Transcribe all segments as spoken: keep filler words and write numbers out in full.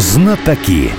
Знатоки.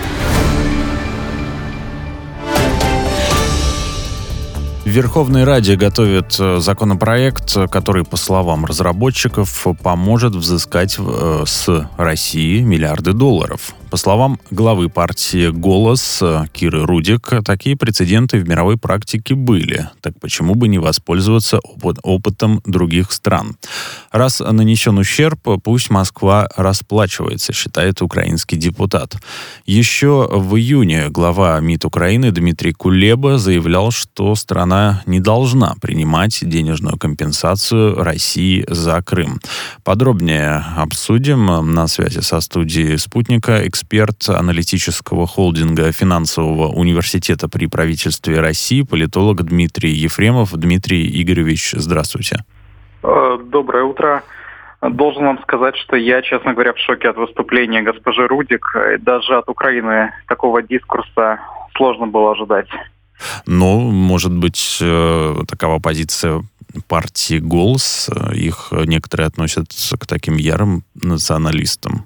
В Верховной Раде готовят законопроект, который, по словам разработчиков, поможет взыскать с России миллиарды долларов. По словам главы партии «Голос» Киры Рудик, такие прецеденты в мировой практике были. Так почему бы не воспользоваться опыт, опытом других стран? Раз нанесен ущерб, пусть Москва расплачивается, считает украинский депутат. Еще в июне глава МИД Украины Дмитрий Кулеба заявлял, что страна не должна принимать денежную компенсацию России за Крым. Подробнее обсудим. На связи со студией «Спутника» эксперт аналитического холдинга финансового университета при правительстве России, политолог Дмитрий Ефремов. Дмитрий Игоревич, здравствуйте. Доброе утро. Должен вам сказать, что я, честно говоря, в шоке от выступления госпожи Рудик. Даже от Украины такого дискурса сложно было ожидать. Ну, может быть, такова позиция партии «Голос». Их некоторые относят к таким ярым националистам.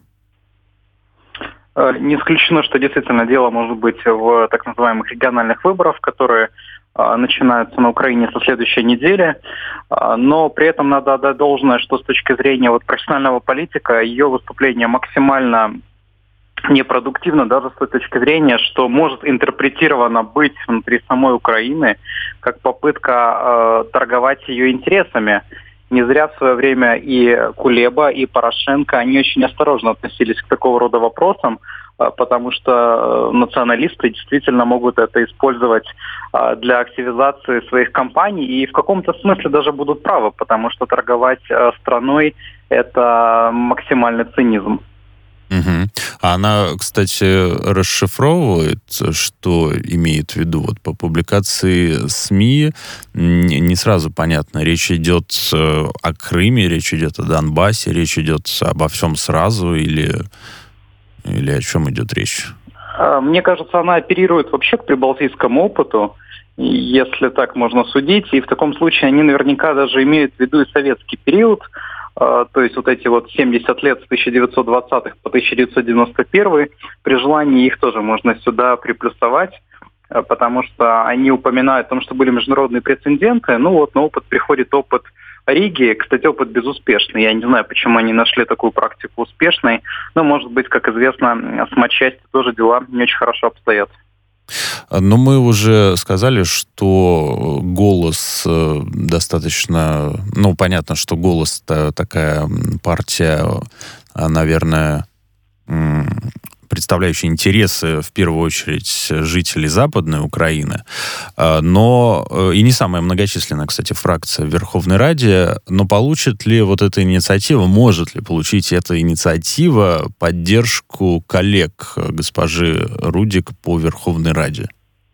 Не исключено, что действительно дело может быть в так называемых региональных выборах, которые а, начинаются на Украине со следующей недели. А, но при этом надо отдать должное, что с точки зрения вот, профессионального политика ее выступление максимально непродуктивно, даже с той точки зрения, что может интерпретировано быть внутри самой Украины как попытка э, торговать ее интересами. Не зря в свое время и Кулеба, и Порошенко, они очень осторожно относились к такого рода вопросам, потому что националисты действительно могут это использовать для активизации своих кампаний и в каком-то смысле даже будут правы, потому что торговать страной – это максимальный цинизм. Угу. А она, кстати, расшифровывает, что имеет в виду. Вот по публикации СМИ не сразу понятно. Речь идет о Крыме, речь идет о Донбассе, речь идет обо всем сразу или, или о чем идет речь? Мне кажется, она оперирует вообще к прибалтийскому опыту, если так можно судить. И в таком случае они наверняка даже имеют в виду и советский период. То есть вот эти вот семьдесят лет с тысяча девятьсот двадцатых по тысяча девятьсот девяносто первый, при желании их тоже можно сюда приплюсовать, потому что они упоминают о том, что были международные прецеденты. Ну вот на опыт приходит опыт Риги, кстати, опыт безуспешный. Я не знаю, почему они нашли такую практику успешной, но, может быть, как известно, с матчастью тоже дела не очень хорошо обстоят. Но мы уже сказали, что «Голос» достаточно... Ну, понятно, что «Голос» — такая партия, наверное, представляющая интересы, в первую очередь, жителей Западной Украины, но и не самая многочисленная, кстати, фракция в Верховной Раде. Но получит ли вот эта инициатива, может ли получить эта инициатива поддержку коллег госпожи Рудик по Верховной Раде?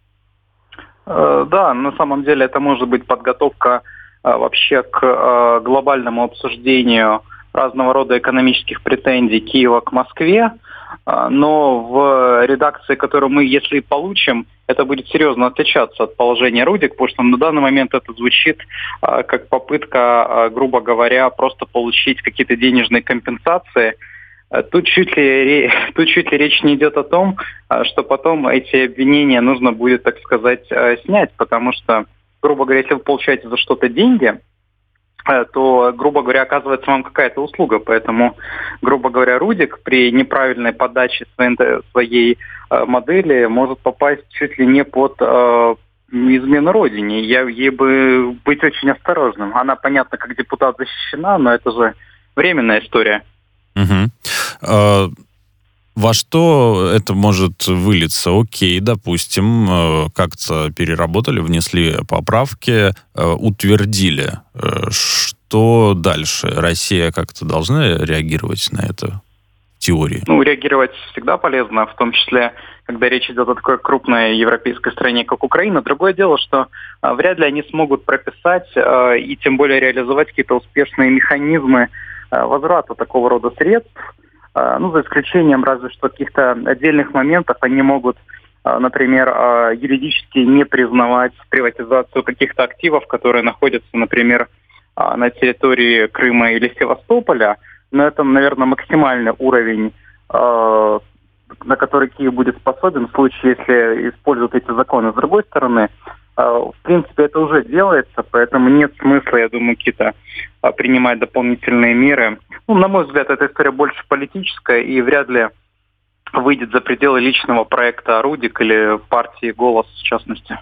Да, на самом деле это может быть подготовка вообще к глобальному обсуждению разного рода экономических претензий Киева к Москве. Но в редакции, которую мы, если получим, это будет серьезно отличаться от положения Рудик, потому что на данный момент это звучит как попытка, грубо говоря, просто получить какие-то денежные компенсации. Тут чуть ли, тут чуть ли речь не идет о том, что потом эти обвинения нужно будет, так сказать, снять, потому что, грубо говоря, если вы получаете за что-то деньги, то, грубо говоря, оказывается вам какая-то услуга. Поэтому, грубо говоря, Рудик при неправильной подаче своей, своей э, модели может попасть чуть ли не под э, измену родине. Я, ей бы быть очень осторожным. Она, понятно, как депутат защищена, но это же временная история. Угу. А, во что это может вылиться? Окей, допустим, как-то переработали, внесли поправки, утвердили. Что дальше? Россия как-то должна реагировать на это в теории? Ну, реагировать всегда полезно, в том числе, когда речь идет о такой крупной европейской стране, как Украина. Другое дело, что а, вряд ли они смогут прописать а, и тем более реализовать какие-то успешные механизмы а, возврата такого рода средств. Ну, за исключением разве что каких-то отдельных моментов, они могут, например, юридически не признавать приватизацию каких-то активов, которые находятся, например, на территории Крыма или Севастополя. Но это, наверное, максимальный уровень на который Киев будет способен в случае, если используют эти законы. С другой стороны, в принципе, это уже делается, поэтому нет смысла, я думаю, какие-то принимать дополнительные меры. Ну, на мой взгляд, эта история больше политическая и вряд ли выйдет за пределы личного проекта «Рудик» или партии «Голос», в частности.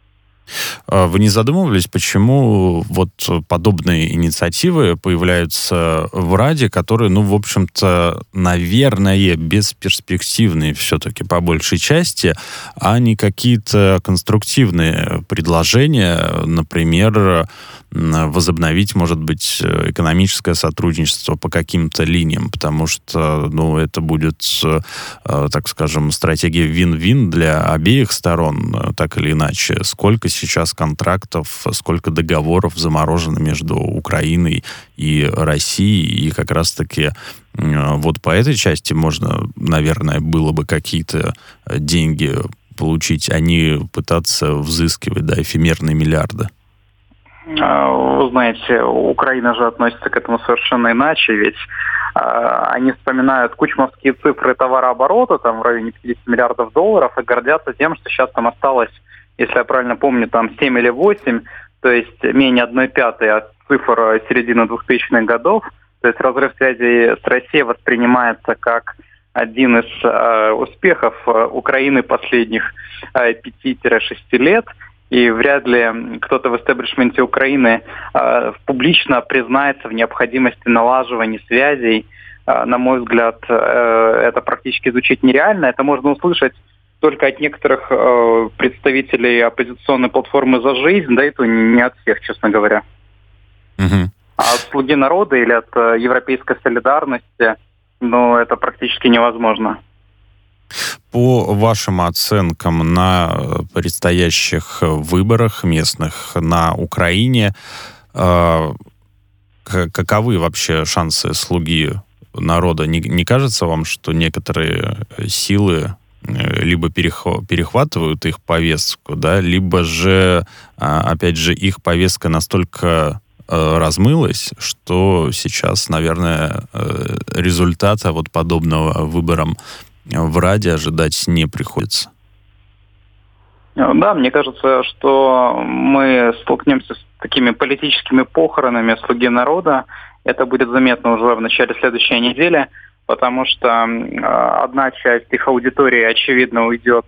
Вы не задумывались, почему вот подобные инициативы появляются в Раде, которые, ну, в общем-то, наверное, бесперспективные все-таки по большей части, а не какие-то конструктивные предложения, например, возобновить, может быть, экономическое сотрудничество по каким-то линиям, потому что, ну, это будет, так скажем, стратегия вин-вин для обеих сторон, так или иначе. Сколько сейчас контрактов, сколько договоров заморожено между Украиной и Россией, и как раз-таки вот по этой части можно, наверное, было бы какие-то деньги получить, а не пытаться взыскивать, да, эфемерные миллиарды. Вы знаете, Украина же относится к этому совершенно иначе, ведь э, они вспоминают кучмовские цифры товарооборота, там в районе пятьдесят миллиардов долларов, и гордятся тем, что сейчас там осталось, если я правильно помню, там семь или восемь, то есть менее одной пятой от цифр середины двухтысячных годов. То есть разрыв связи с Россией воспринимается как один из э, успехов Украины последних э, пяти-шести лет. И вряд ли кто-то в истеблишменте Украины э, публично признается в необходимости налаживания связей. Э, на мой взгляд, э, это практически звучит нереально. Это можно услышать только от некоторых э, представителей оппозиционной платформы «За жизнь», да и то не от всех, честно говоря. Угу. А от «Слуги народа» или от э, европейской солидарности, ну, это практически невозможно. По вашим оценкам, на предстоящих выборах местных на Украине, э, каковы вообще шансы «Слуги народа»? Не, не кажется вам, что некоторые силы либо перехватывают их повестку, да, либо же, опять же, их повестка настолько размылась, что сейчас, наверное, результата вот подобного выборам в Раде ожидать не приходится? Да, мне кажется, что мы столкнемся с такими политическими похоронами «Слуги народа». Это будет заметно уже в начале следующей недели, потому что одна часть их аудитории, очевидно, уйдет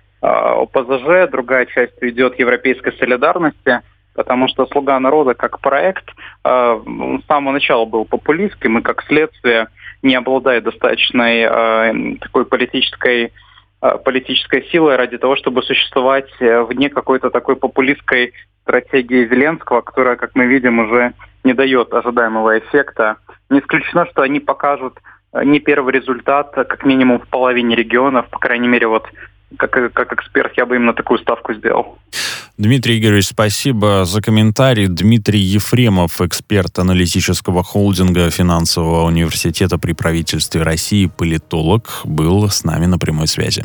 ОПЗЖ, другая часть уйдет Европейской солидарности, потому что «Слуга народа» как проект с самого начала был популистским и, как следствие, не обладает достаточной такой политической, политической силой ради того, чтобы существовать вне какой-то такой популистской стратегии Зеленского, которая, как мы видим, уже не дает ожидаемого эффекта. Не исключено, что они покажут не первый результат, как минимум в половине регионов, по крайней мере, вот как, как эксперт я бы именно такую ставку сделал. Дмитрий Игоревич, спасибо за комментарий. Дмитрий Ефремов, эксперт аналитического холдинга Финансового университета при правительстве России, политолог, был с нами на прямой связи.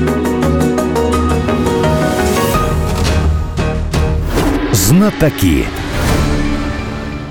Знатоки.